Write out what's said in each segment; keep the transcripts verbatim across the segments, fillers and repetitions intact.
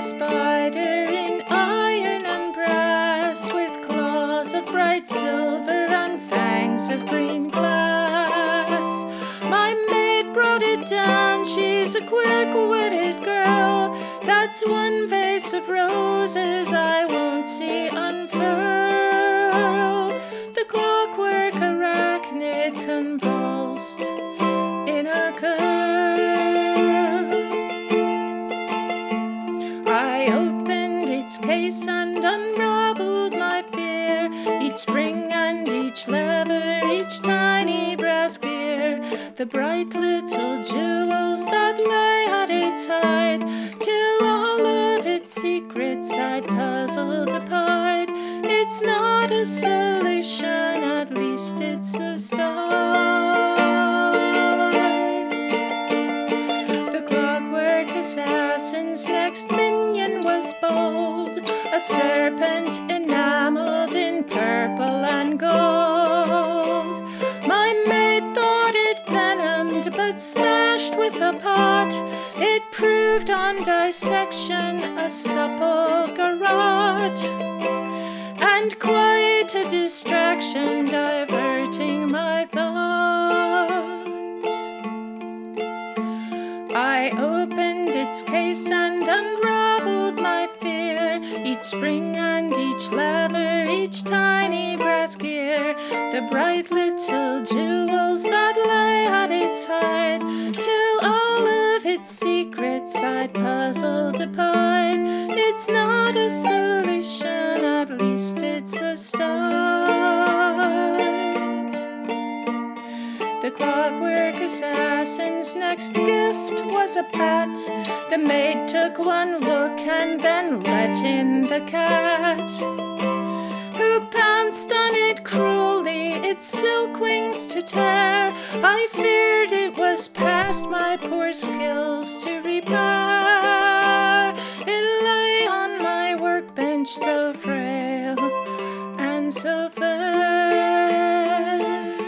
spider in iron and brass, with claws of bright silver and fangs of green glass. My maid brought it down, she's a quick-witted girl. That's one vase of roses I won't see unfurl. The clockwork arachnid convulsed in a curl. I opened its case and unraveled my fear, each spring and each lever, each tiny brass gear, the bright little jewels that lay at its side, till all of its secrets I'd puzzled apart. It's not a solution, at least it's a start. The clockwork assassin's next minion was bold, a serpent enameled in purple and gold. My maid thought it venomed, but smashed with a pot, it proved on dissection a supple garrote, and quite a distraction diverting my thoughts. I opened its case and unraveled my fear, each spring and each lever, each tiny brass gear, the bright little jewels that lay at its heart, till all of its secrets I'd puzzled apart. It's not a solution, at least it's a start. The clockwork assassin's next gift was a pat. The maid took one look and then let in the cat, who pounced on it cruelly, its silk wings to tear. I feared it was past my poor skills to repair. It lay on my workbench so frail and so fair.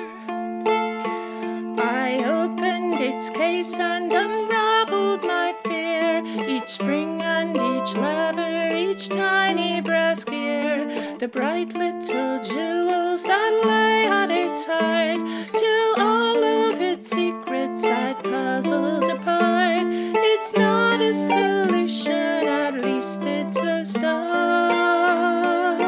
I opened its case and unraveled my fear, each spring and each lever, each tiny brass gear, the bright little jewels that lay at its heart, till all of its secrets I'd puzzled apart. It's not a solution, at least it's a start.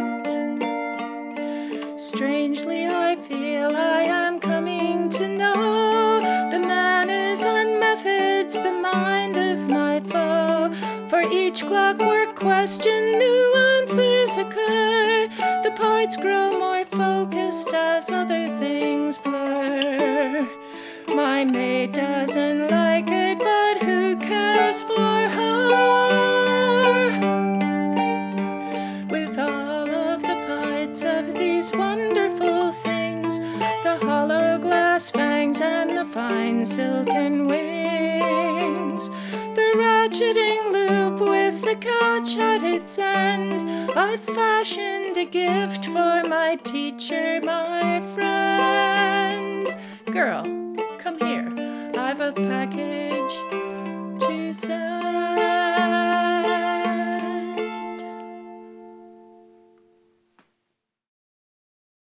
Strangely I feel I am coming to know the manners and methods, the mind of my foe. For each clockwork question new answers occur, the parts grow more focused as other things blur. My maid doesn't like it, but who cares for her? With all of the parts of these wonderful things, the hollow glass fangs and the fine silken wings, the ratcheting loop with the catch at its end, I've fashioned a gift for my teacher, my friend. Girl, come here, I've a package